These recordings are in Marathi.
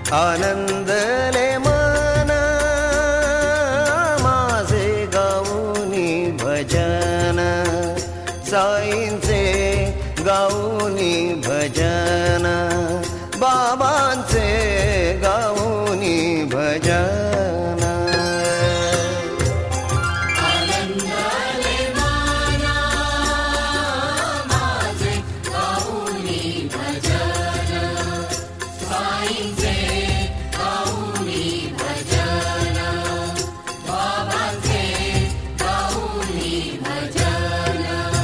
आनंदले मन माझे गाऊनी भजन, साईंचे गाऊनी भजन, बाबांचे गाऊनी भजन. आनंदले मना माझे गाऊनी भजन, साईंचे गाऊनी भजन, बाबांचे गाऊनी भजन.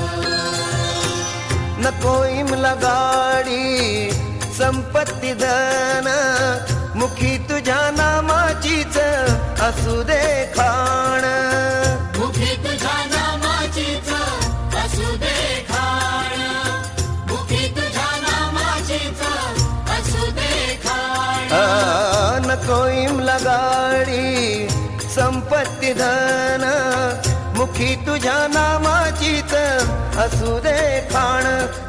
नको इमला गाडी संपत्ती धन, मुखी तुझ्या नामाचीच असू दे खाण. मुखी तुझ्या नामाचीच असू दे खाण, मुखी तुझ्या नामाचीच असू दे खाण. नको इमला गाडी संपत्ती धन, मुखी तुझ्या नामाचीच असू दे खाण.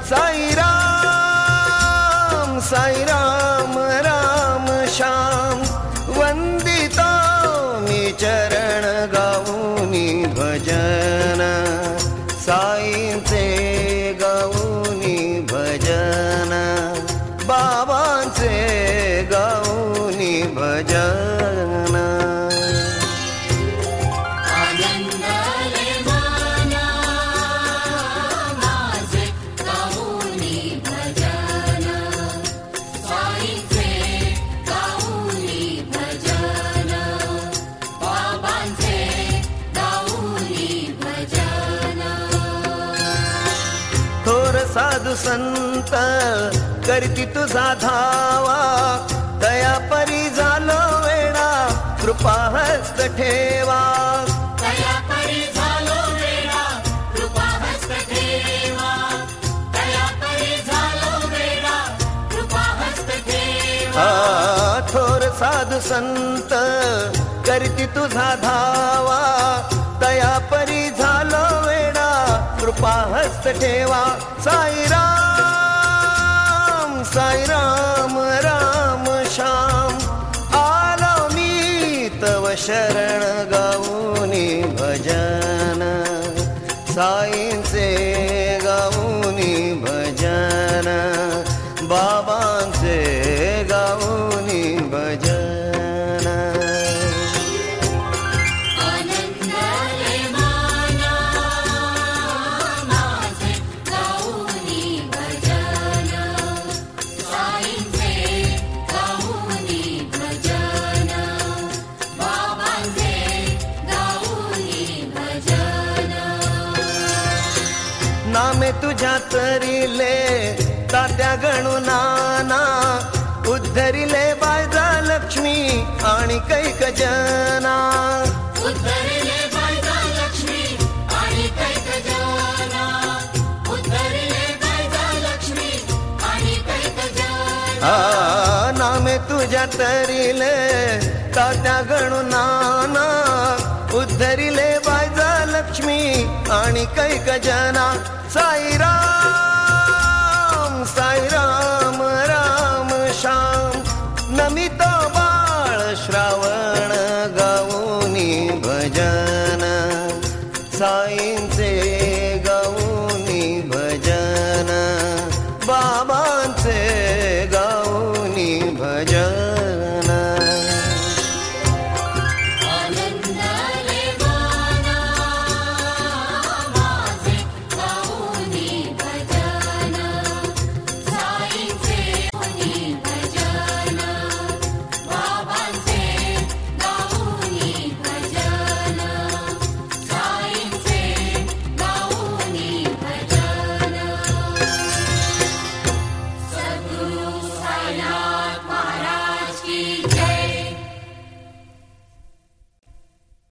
साईराम साईराम राम श्याम, वंदिता मी चरण गाऊनी भजन, साईंचे गाऊनी भजन, बाबांचे गाऊनी भजन. आनंदले मना माझे गाऊनी भजन, साईंचे गाऊनी भजन, बाबांचे गाऊनी भजन. थोर साधू संत करती तुझा धावा, दया परी झालो वेडा कृपा हस्त ठेवा. दया परी झालो वेडा कृपा हस्त ठेवा, दया परी झालो वेडा कृपा हस्त ठेवा. थोर साधू संत करती तुझा धावा, दया परी झालो वेडा कृपा हस्त ठेवा. साईराम साईराम राम श्याम, आलो मी तव शरण गाऊनी भजन, साईंचे गाऊनी भजन, बाबांचे गाऊनी भजन. आनंदले मना माझे गाऊनी भजन, साईंचे गाऊनी भजन, बाबांचे गाऊनी भजन. नामे तुझ्या तरिले तात्या गणुनाना, उद्धरिले बायजा लक्ष्मी आणि कैक जना. उद्धरिले बायजा लक्ष्मी आणि कैक जना, उद्धरिले बायजा लक्ष्मी आणि कैक जना. नामे तुझ्या तरिले तात्या गणुनाना, उद्धरिले बायजा लक्ष्मी आणि कैक जना. साईराम साईराम राम श्याम, नमितो बाळ श्रावण गाऊनी भजन, साईंचे